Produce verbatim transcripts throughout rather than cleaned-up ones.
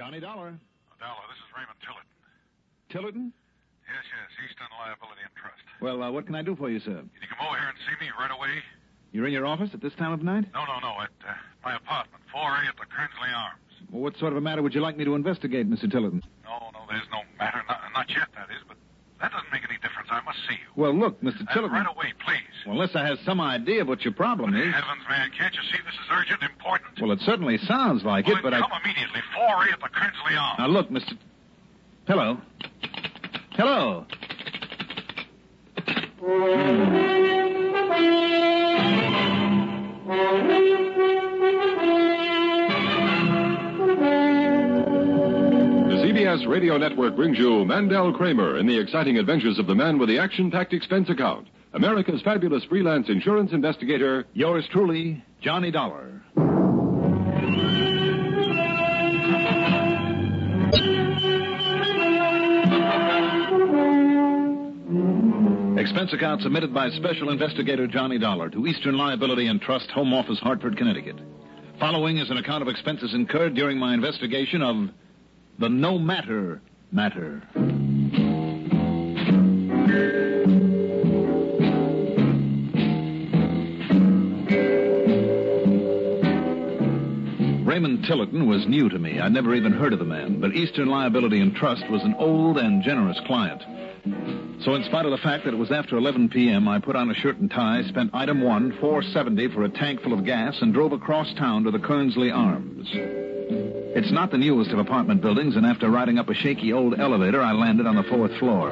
Johnny Dollar. Dollar, this is Raymond Tillerton. Tillerton? Yes, yes, Eastern Liability and Trust. Well, uh, what can I do for you, sir? Can you come over here and see me right away? You're in your office at this time of night? No, no, no, at uh, my apartment, four A at the Kernsley Arms. Well, what sort of a matter would you like me to investigate, Mister Tillerton? No, no, there's no matter. Not, not yet, that is, but that doesn't make any difference. I must see you. Well, look, Mister Uh, Tillerton... right away, please. Well, unless I have some idea of what your problem is... Heavens, man, can't you see this is urgent, important? Well, it certainly sounds like well, it, but come I... come immediately, four A at the Kernsley Arms. Now, look, Mister Hello? Hello? Hmm. The C B S Radio Network brings you Mandel Kramer in the exciting adventures of the man with the action-packed expense account, America's fabulous freelance insurance investigator. Yours truly, Johnny Dollar. Expense account submitted by Special Investigator Johnny Dollar to Eastern Liability and Trust, Home Office, Hartford, Connecticut. Following is an account of expenses incurred during my investigation of the No Matter matter. Raymond Tillerton was new to me. I'd never even heard of the man, but Eastern Liability and Trust was an old and generous client. So in spite of the fact that it was after eleven p.m., I put on a shirt and tie, spent item one, four seventy for a tank full of gas, and drove across town to the Kernsley Arms. It's not the newest of apartment buildings, and after riding up a shaky old elevator, I landed on the fourth floor.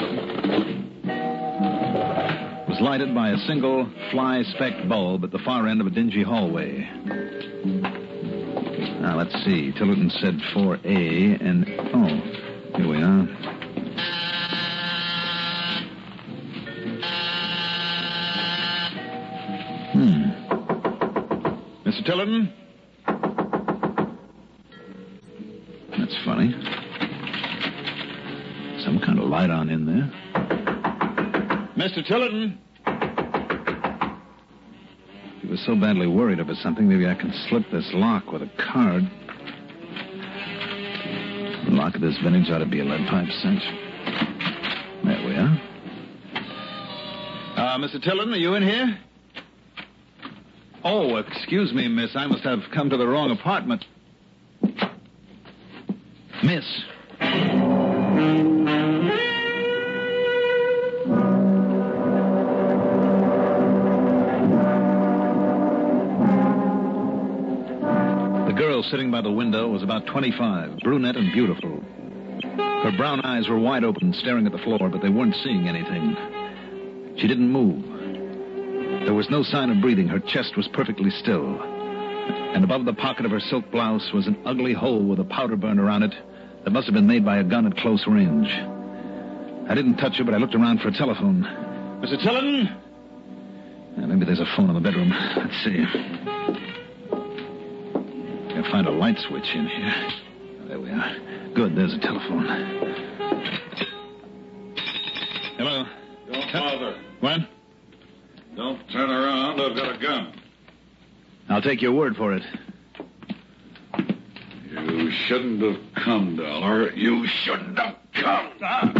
It was lighted by a single fly-speck bulb at the far end of a dingy hallway. Now, let's see. Tillerton said four A, and... Oh, here we are. Hmm. Mister Tillerton? That's funny. Some kind of light on in there. Mister Tillerton? If he was so badly worried about something, maybe I can slip this lock with a card. The lock of this vintage ought to be a lead pipe cinch. There we are. Uh, Mister Tillerton, are you in here? Oh, excuse me, miss. I must have come to the wrong apartment. Miss. The girl sitting by the window was about twenty-five, brunette and beautiful. Her brown eyes were wide open, staring at the floor, but they weren't seeing anything. She didn't move. There was no sign of breathing. Her chest was perfectly still. And above the pocket of her silk blouse was an ugly hole with a powder burn around it that must have been made by a gun at close range. I didn't touch her, but I looked around for a telephone. Mister Tillerton? Yeah, maybe there's a phone in the bedroom. Let's see. Gotta find a light switch in here. There we are. Good, there's a telephone. Hello? Don't bother. What? Don't turn around. I've got a gun. I'll take your word for it. You shouldn't have come, Dollar. You shouldn't have come. Ah.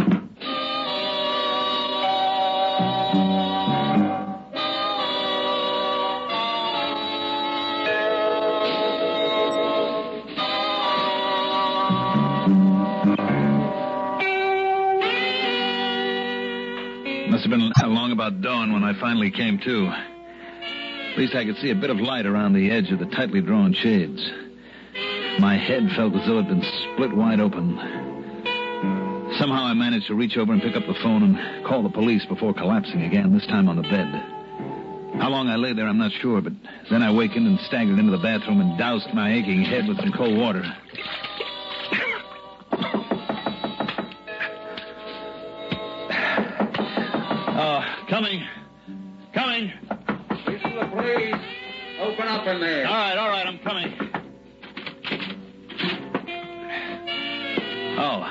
Must have been along about dawn when I finally came to. At least I could see a bit of light around the edge of the tightly drawn shades. My head felt as though it had been split wide open. Somehow I managed to reach over and pick up the phone and call the police before collapsing again, this time on the bed. How long I lay there, I'm not sure, but then I awakened and staggered into the bathroom and doused my aching head with some cold water. Oh, coming. Coming. This is the police. Open up in there. All right, all right, I'm coming. Oh.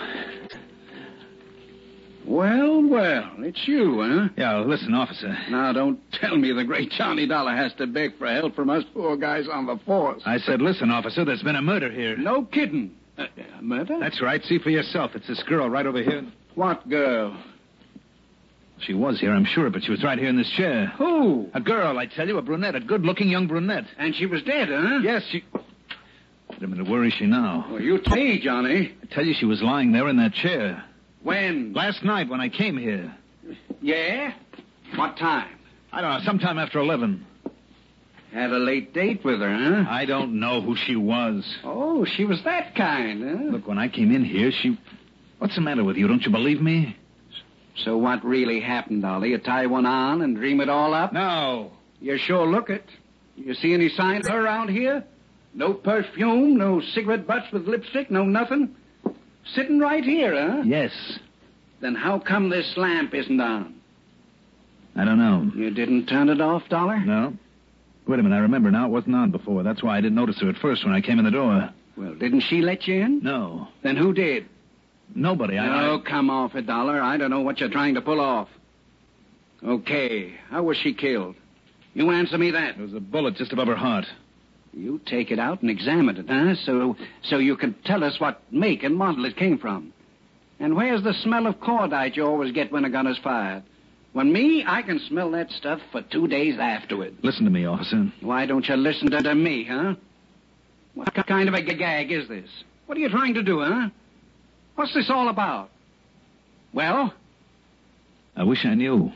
Well, well, it's you, huh? Yeah, listen, officer. Now, don't tell me the great Johnny Dollar has to beg for help from us poor guys on the force. I said, listen, officer, there's been a murder here. No kidding. Uh, murder? That's right. See for yourself. It's this girl right over here. What girl? She was here, I'm sure, but she was right here in this chair. Who? A girl, I tell you, a brunette, a good-looking young brunette. And she was dead, huh? Yes, she... Wait a minute, where is she now? Well, you tell me, Johnny. I tell you, she was lying there in that chair. When? Last night when I came here. Yeah? What time? I don't know, sometime after eleven. Had a late date with her, huh? I don't know who she was. Oh, she was that kind, huh? Look, when I came in here, she... What's the matter with you? Don't you believe me? So what really happened, Dolly? You tie one on and dream it all up? No. You sure look it. You see any sign of her around here? No perfume, no cigarette butts with lipstick, no nothing? Sitting right here, huh? Yes. Then how come this lamp isn't on? I don't know. You didn't turn it off, Dollar? No. Wait a minute, I remember now. It wasn't on before. That's why I didn't notice her at first when I came in the door. Well, didn't she let you in? No. Then who did? Nobody. I... Oh, I... come off it, Dollar. I don't know what you're trying to pull off. Okay, how was she killed? You answer me that. There was a bullet just above her heart. You take it out and examine it, huh? So, so you can tell us what make and model it came from. And where's the smell of cordite you always get when a gun is fired? When me, I can smell that stuff for two days afterward. Listen to me, officer. Why don't you listen to, to me, huh? What kind of a gag is this? What are you trying to do, huh? What's this all about? Well? I wish I knew.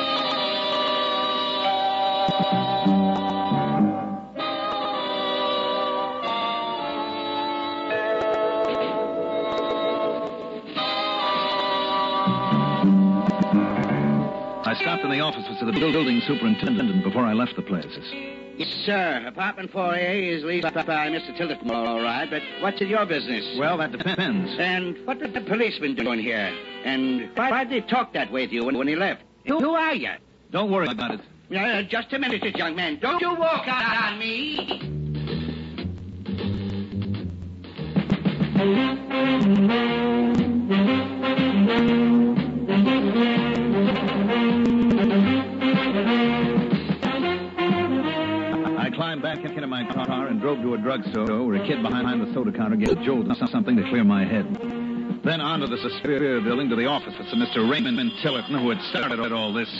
I stopped in the offices of the building superintendent before I left the place. Yes, sir. Apartment four A is leased by Mister Tillerton, all right, but what's your business? Well, that depends. And what did the policeman doing here? And why, why did he talk that way to you when, when he left? Who, who are you? Don't worry about it. Uh, just a minute, young man. Don't you walk out on me. I climbed back into my car and drove to a drugstore where a kid behind the soda counter gave a jolt something to clear my head. Then on to the Superior Building to the offices of Mister Raymond Tillerton, who had started all this.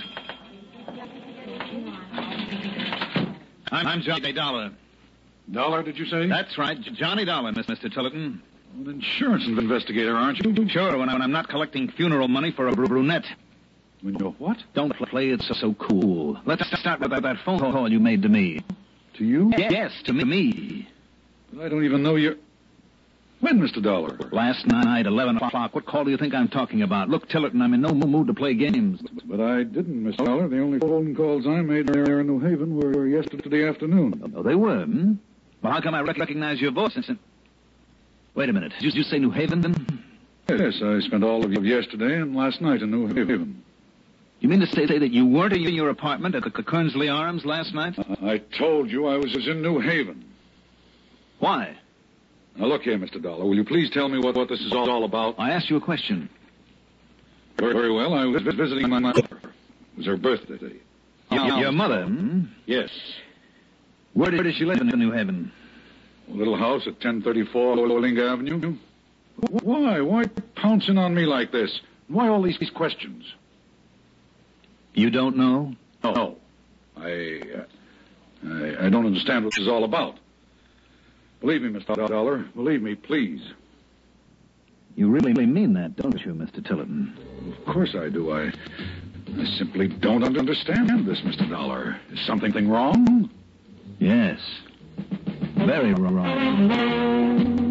I'm, I'm Johnny Dollar. Dollar, did you say? That's right, Johnny Dollar, Mister Tillerton. An insurance investigator, aren't you? Sure, when, I, when I'm not collecting funeral money for a br- brunette. When you're what? Don't play it so, so cool. Let's start with that, that phone call you made to me. To you? Yes, to me. But I don't even know you. When, Mister Dollar? Last night, eleven o'clock. What call do you think I'm talking about? Look, Tillerton, I'm in no mood to play games. But I didn't, Mister Dollar. The only phone calls I made there in New Haven were yesterday afternoon. Oh, they were, hmm? Well, how come I rec- recognize your voice? And... Wait a minute. Did you say New Haven, then? Yes, I spent all of yesterday and last night in New Haven. You mean to say that you weren't in your apartment at the Kernsley Arms last night? I told you I was in New Haven. Why? Now, look here, Mister Dollar. Will you please tell me what, what this is all, all about? I asked you a question. Very, very well. I was visiting my mother. It was her birthday. Your, your mother, hmm? Yes. Where did, where did she live in New Haven? A little house at ten thirty-four Olinga Avenue. Why? Why pouncing on me like this? Why all these, these questions? You don't know? No. I, uh, I, I don't understand what this is all about. Believe me, Mister Dollar. Believe me, please. You really mean that, don't you, Mister Tillerton? Of course I do. I, I simply don't understand this, Mister Dollar. Is something wrong? Yes. Very wrong.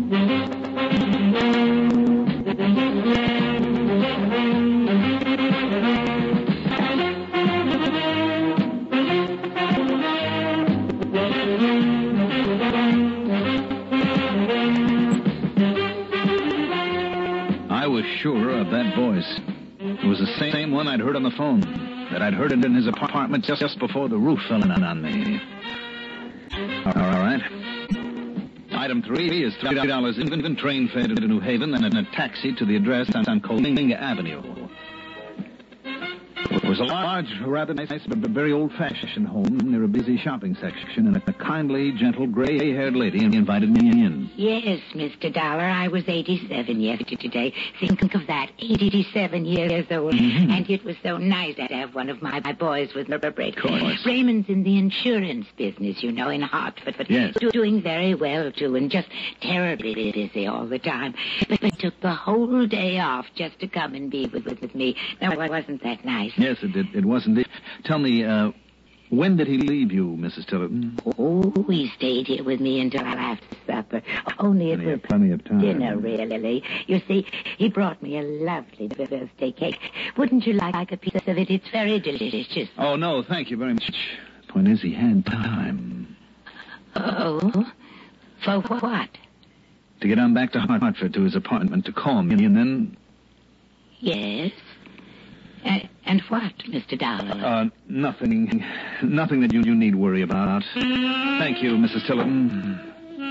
I was sure of that voice. It was the same one I'd heard on the phone, that I'd heard it in his apartment just, just before the roof fell in on me. All right. Item three is three dollars in train fare to New Haven and a taxi to the address on Coalinga Avenue. It was a large, rather nice, but very old-fashioned home near a busy shopping section, and a kindly, gentle, gray-haired lady invited me in. Yes, Mister Dollar, I was eighty-seven yesterday. Think of that, eighty-seven years old. Mm-hmm. And it was so nice to have one of my, my boys with me. Of course. Raymond's in the insurance business, you know, in Hartford. But yes. Doing very well, too, and just terribly busy all the time. But they took the whole day off just to come and be with, with, with me. Now, wasn't that nice? Yes, it did. It was indeed. Tell me, uh, when did he leave you, Missus Tillerton? Oh, he stayed here with me until after supper. Only it was plenty of time. Dinner, really. You see, he brought me a lovely birthday cake. Wouldn't you like a piece of it? It's very delicious. Oh, no, thank you very much. Point is, he had time. Oh? For what? To get on back to Hartford to his apartment to call me, and then... Yes? Uh, and what, Mister Dollar? Uh, nothing. Nothing that you, you need worry about. Thank you, Missus Tillerton.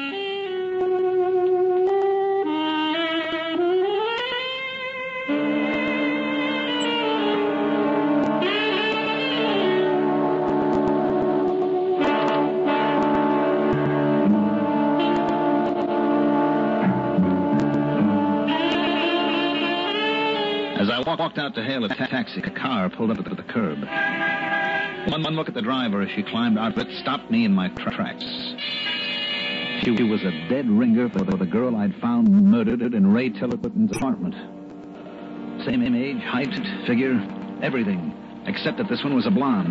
As I walked out to hail a ta- taxi, a car pulled up at the curb. One, one look at the driver as she climbed out of it stopped me in my tra- tracks. She was a dead ringer for the girl I'd found murdered in Ray Tillerton's apartment. Same age, height, figure, everything, except that this one was a blonde.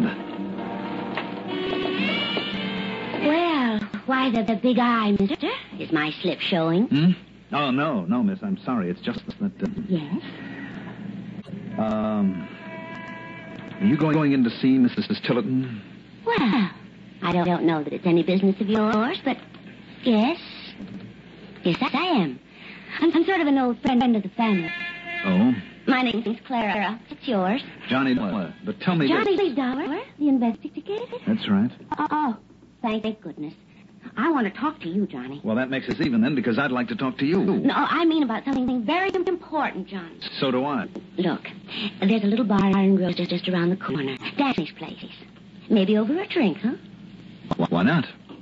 Well, why the, the big eye, mister? Is my slip showing? Hmm? Oh, no, no, miss, I'm sorry. It's just that... Uh, yes? Um, are you going, going in to see Missus Tillerton? Well, I don't, don't know that it's any business of yours, but yes. Yes, I am. I'm, I'm sort of an old friend of the family. Oh? My name's Clara. It's yours. Johnny Dollar. But tell me... Johnny this... Dollar, the investigator? That's right. Oh, oh, thank, thank goodness. I want to talk to you, Johnny. Well, that makes us even then, because I'd like to talk to you. No, I mean about something very important, Johnny. So do I. Look, there's a little bar and grill just, just around the corner. Danny's place. Maybe over a drink, huh? Why not?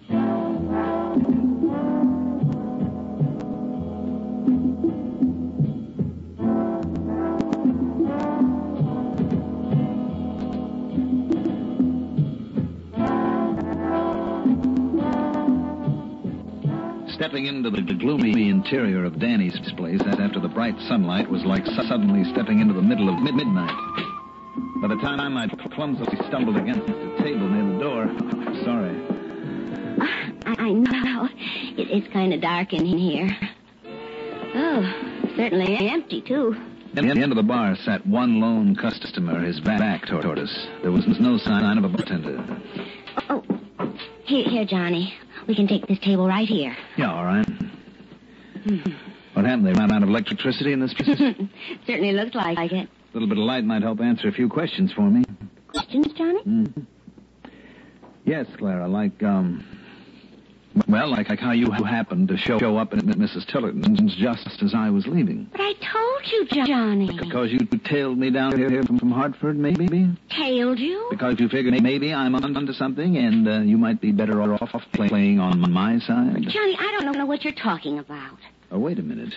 Stepping into the gloomy interior of Danny's place after the bright sunlight was like suddenly stepping into the middle of mid- midnight. By the time I clumsily stumbled against the table near the door, sorry. I, I know. It, it's kind of dark in here. Oh, certainly empty, too. At the end of the bar sat one lone customer, his back toward us. There was no sign of a bartender. Oh, here, here, Johnny. We can take this table right here. Yeah, all right. Hmm. What happened? They ran out of electricity in this place? Certainly looks like it. A little bit of light might help answer a few questions for me. Questions, Johnny? Mm-hmm. Yes, Clara, like, um... Well, like, like how you happened to show, show up at Missus Tillerton's just as I was leaving. But I told you, Johnny. Because you tailed me down here from, from Hartford, maybe? Tailed you? Because you figured maybe I'm onto something and uh, you might be better off play, playing on my side. Johnny, I don't know what you're talking about. Oh, wait a minute.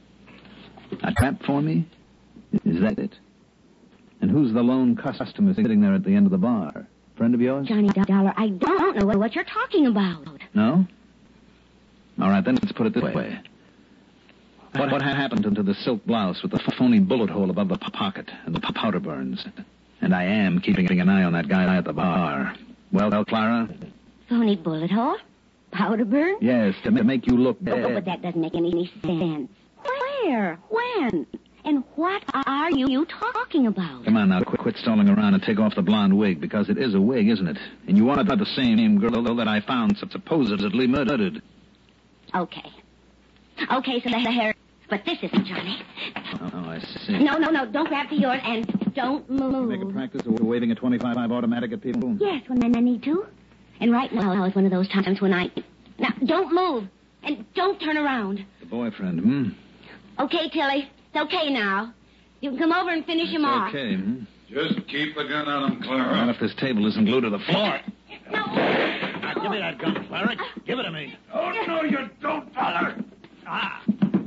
A trap for me? Is that it? And who's the lone customer sitting there at the end of the bar? Friend of yours? Johnny Dollar, I don't know what you're talking about. No? All right, then let's put it this way. What, what happened to the silk blouse with the phony bullet hole above the pocket and the powder burns? And I am keeping an eye on that guy at the bar. Well, well, Clara? Phony bullet hole? Powder burn? Yes, to make you look dead. Oh, but that doesn't make any sense. Where? When? And what are you talking about? Come on now, quit, quit stalling around and take off the blonde wig, because it is a wig, isn't it? And you want to be the same girl that I found supposedly murdered. Okay. Okay, so the hair... But this isn't Johnny. Oh, oh, I see. No, no, no, don't grab for yours, and don't move. Make a practice of waving a twenty-five automatic at people? Yes, when I need to. And right now is one of those times when I... Now, don't move, and don't turn around. The boyfriend, hmm? Okay, Tilly. It's okay now. You can come over and finish It's him off. okay, hmm? Just keep the gun on him, Clara. Not if this table isn't glued to the floor. Now, give me that gun, Clarence. Give it to me. Oh, no, you don't, Dollar. Ah.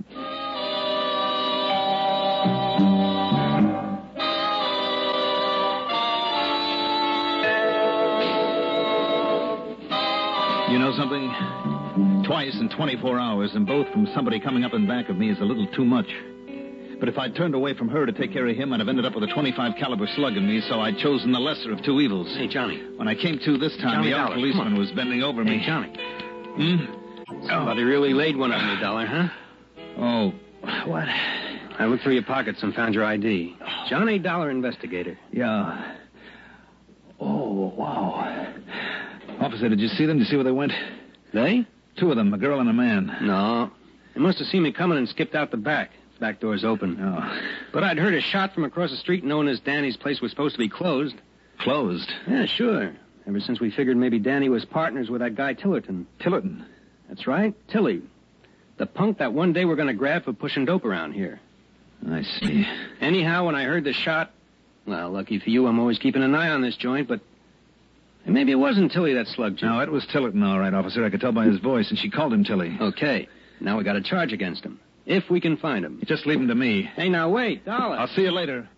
You know something? Twice in twenty-four hours, and both from somebody coming up in back of me, is a little too much. But if I'd turned away from her to take care of him, I'd have ended up with a twenty-five caliber slug in me, so I'd chosen the lesser of two evils. Hey, Johnny. When I came to this time, Johnny the young Dollar, policeman was bending over me. Hey, Johnny. Hmm? Somebody really laid one on you, Dollar, huh? Oh, what? I looked through your pockets and found your I D. Johnny Dollar, investigator. Yeah. Oh, wow. Officer, did you see them? Did you see where they went? They? Two of them, a girl and a man. No. They must have seen me coming and skipped out the back. Back door's open. Oh. But I'd heard a shot from across the street knowing as Danny's place was supposed to be closed. Closed? Yeah, sure. Ever since we figured maybe Danny was partners with that guy Tillerton. Tillerton? That's right, Tilly. The punk that one day we're going to grab for pushing dope around here. I see. Anyhow, when I heard the shot, well, lucky for you, I'm always keeping an eye on this joint, but maybe it wasn't Tilly that slugged you. No, it was Tillerton, all right, officer. I could tell by his voice, and she called him Tilly. Okay. Now we got a charge against him. If we can find him. Just leave him to me. Hey, now wait, Dollar. I'll see you later.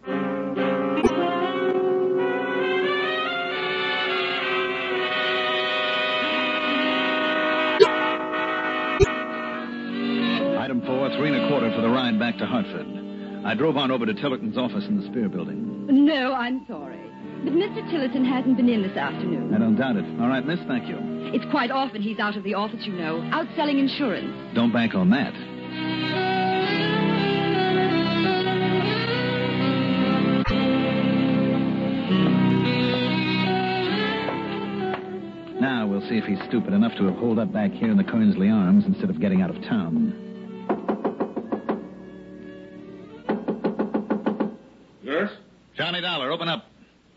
Item four, three and a quarter for the ride back to Hartford. I drove on over to Tillerton's office in the Spear Building. No, I'm sorry. But Mister Tillerton hasn't been in this afternoon. I don't doubt it. All right, miss, thank you. It's quite often he's out of the office, you know, out selling insurance. Don't bank on that. Now we'll see if he's stupid enough to have holed up back here in the Kernsley Arms instead of getting out of town. Yes? Johnny Dollar, open up.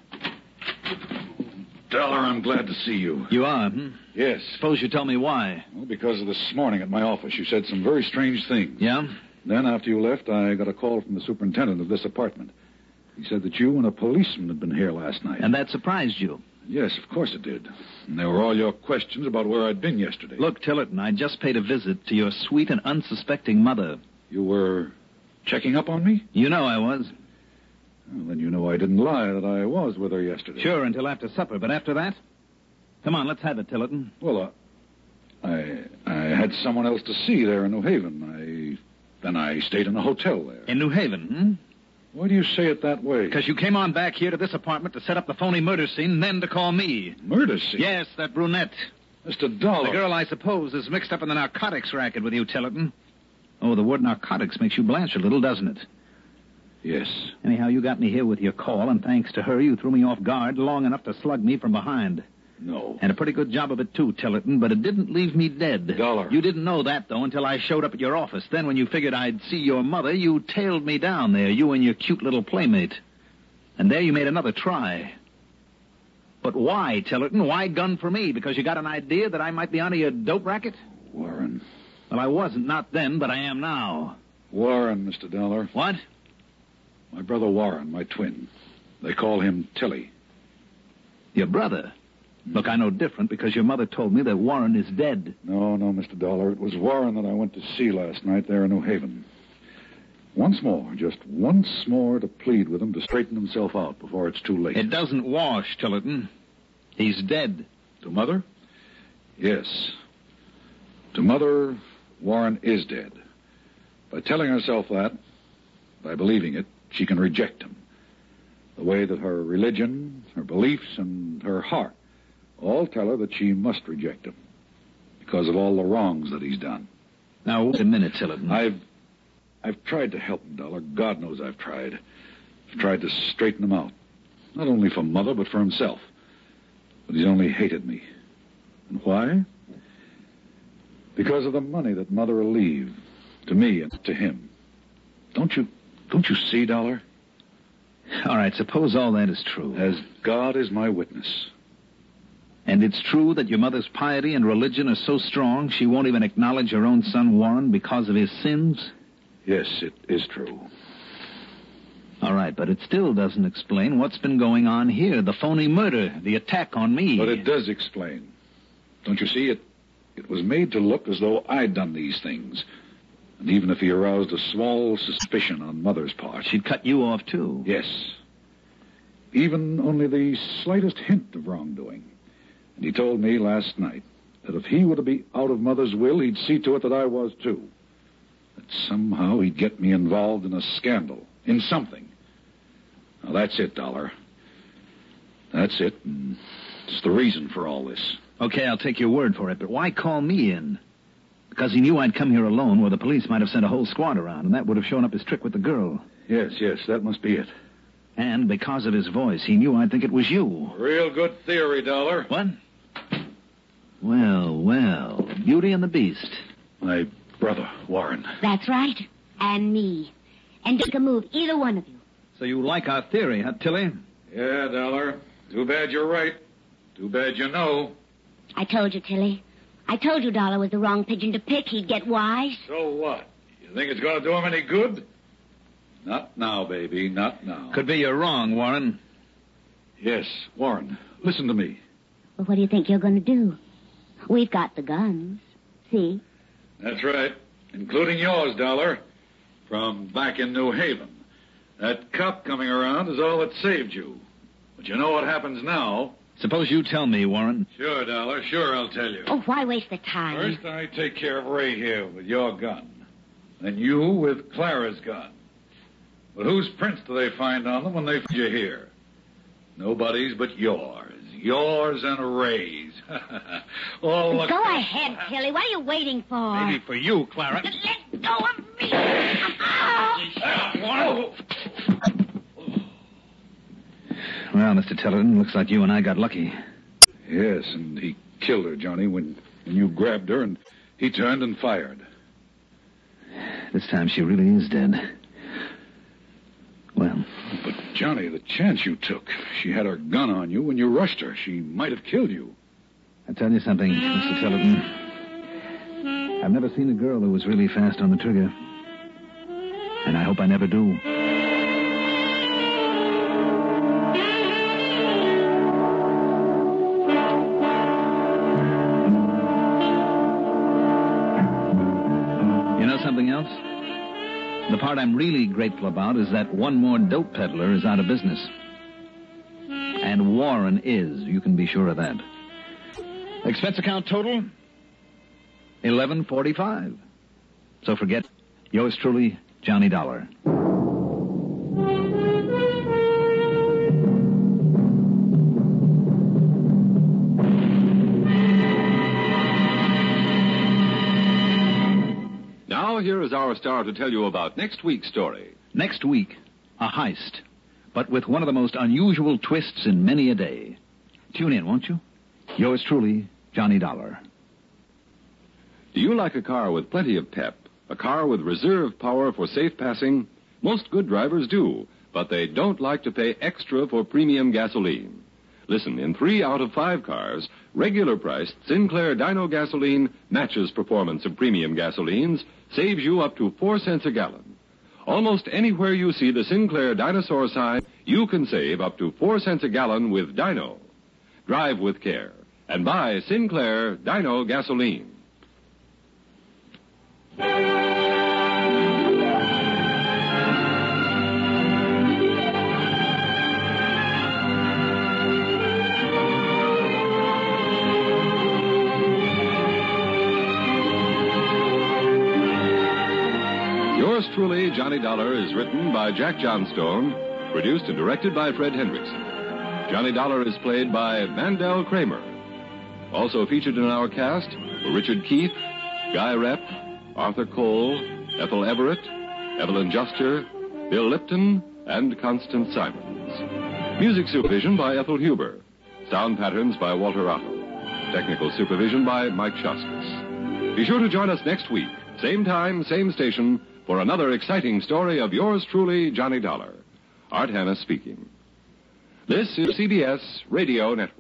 Dollar, I'm glad to see you. You are, hmm? Yes. Suppose you tell me why. Well, because of this morning at my office, you said some very strange things. Yeah? Then, after you left, I got a call from the superintendent of this apartment. He said that you and a policeman had been here last night. And that surprised you? Yes, of course it did. And there were all your questions about where I'd been yesterday. Look, Tillerton, I just paid a visit to your sweet and unsuspecting mother. You were checking up on me? You know I was. Well, then you know I didn't lie that I was with her yesterday. Sure, until after supper. But after that? Come on, let's have it, Tillerton. Well, uh, I I had someone else to see there in New Haven. I Then I stayed in a hotel there. In New Haven, hmm? Why do you say it that way? Because you came on back here to this apartment to set up the phony murder scene and then to call me. Murder scene? Yes, that brunette. Mister Dollar. The girl, I suppose, is mixed up in the narcotics racket with you, Tillerton. Oh, the word narcotics makes you blanch a little, doesn't it? Yes. Anyhow, you got me here with your call, and thanks to her, you threw me off guard long enough to slug me from behind. No. And a pretty good job of it, too, Tillerton, but it didn't leave me dead. Dollar. You didn't know that, though, until I showed up at your office. Then, when you figured I'd see your mother, you tailed me down there, you and your cute little playmate. And there you made another try. But why, Tillerton? Why gun for me? Because you got an idea that I might be onto your dope racket? Warren. Well, I wasn't, not then, but I am now. Warren, Mister Dollar. What? My brother Warren, my twin. They call him Tilly. Your brother? Look, I know different because your mother told me that Warren is dead. No, no, Mister Dollar. It was Warren that I went to see last night there in New Haven. Once more, just once more to plead with him to straighten himself out before it's too late. It doesn't wash, Tillerton. He's dead. To Mother? Yes. To Mother, Warren is dead. By telling herself that, by believing it, she can reject him. The way that her religion, her beliefs, and her heart all tell her that she must reject him because of all the wrongs that he's done. Now, wait a minute, Tillerton. I've I've tried to help him, Dollar. God knows I've tried. I've tried to straighten him out. Not only for Mother, but for himself. But he's only hated me. And why? Because of the money that Mother will leave to me and to him. Don't you don't you see, Dollar? All right, suppose all that is true. As God is my witness. And it's true that your mother's piety and religion are so strong she won't even acknowledge her own son Warren because of his sins? Yes, it is true. All right, but it still doesn't explain what's been going on here. The phony murder, the attack on me. But it does explain. Don't you see? It It was made to look as though I'd done these things. And even if he aroused a small suspicion on Mother's part... She'd cut you off, too. Yes. Even only the slightest hint of wrongdoing. And he told me last night that if he were to be out of Mother's will, he'd see to it that I was, too. That somehow he'd get me involved in a scandal, in something. Now, that's it, Dollar. That's it, and it's the reason for all this. Okay, I'll take your word for it, but why call me in? Because he knew I'd come here alone, where the police might have sent a whole squad around, and that would have shown up his trick with the girl. Yes, yes, that must be it. And because of his voice, he knew I'd think it was you. Real good theory, Dollar. What? Well, well, Beauty and the Beast. My brother, Warren. That's right. And me. And don't make a move, either one of you. So you like our theory, huh, Tilly? Yeah, Dollar. Too bad you're right. Too bad you know. I told you, Tilly. I told you Dollar was the wrong pigeon to pick. He'd get wise. So what? You think it's going to do him any good? Not now, baby, not now. Could be you're wrong, Warren. Yes, Warren, listen to me. Well, what do you think you're going to do? We've got the guns. See? That's right. Including yours, Dollar. From back in New Haven. That cop coming around is all that saved you. But you know what happens now? Suppose you tell me, Warren. Sure, Dollar, sure, I'll tell you. Oh, why waste the time? First, I take care of Ray here with your gun. Then you with Clara's gun. But whose prints do they find on them when they find you here? Nobody's but yours. Yours and Ray's. All the... Go ahead, Tilly. What are you waiting for? Maybe for you, Clara. Let go of me. Whoa. Well, Mister Tillerton, looks like you and I got lucky. Yes, and he killed her, Johnny, when, when you grabbed her, and he turned and fired. This time she really is dead. Well... But, Johnny, the chance you took. She had her gun on you when you rushed her. She might have killed you. I'll tell you something, Mister Tillerton. I've never seen a girl who was really fast on the trigger. And I hope I never do. You know something else? The part I'm really grateful about is that one more dope peddler is out of business. And Warren is, you can be sure of that. Expense account total? eleven forty-five. So forget, yours truly, Johnny Dollar. Now, here is our star to tell you about next week's story. Next week, a heist, but with one of the most unusual twists in many a day. Tune in, won't you? Yours truly, Johnny Dollar. Do you like a car with plenty of pep? A car with reserve power for safe passing? Most good drivers do, but they don't like to pay extra for premium gasoline. Listen, in three out of five cars, regular priced Sinclair Dino gasoline matches performance of premium gasolines, saves you up to four cents a gallon. Almost anywhere you see the Sinclair Dinosaur sign, you can save up to four cents a gallon with Dino. Drive with care and buy Sinclair Dino gasoline. Yours truly, Johnny Dollar, is written by Jack Johnstone, produced and directed by Fred Hendrickson. Johnny Dollar is played by Mandel Kramer. Also featured in our cast were Richard Keith, Guy Rep, Arthur Cole, Ethel Everett, Evelyn Juster, Bill Lipton, and Constance Simons. Music supervision by Ethel Huber. Sound patterns by Walter Otto. Technical supervision by Mike Shoskus. Be sure to join us next week, same time, same station, for another exciting story of yours truly, Johnny Dollar. Art Hanna speaking. This is C B S Radio Network.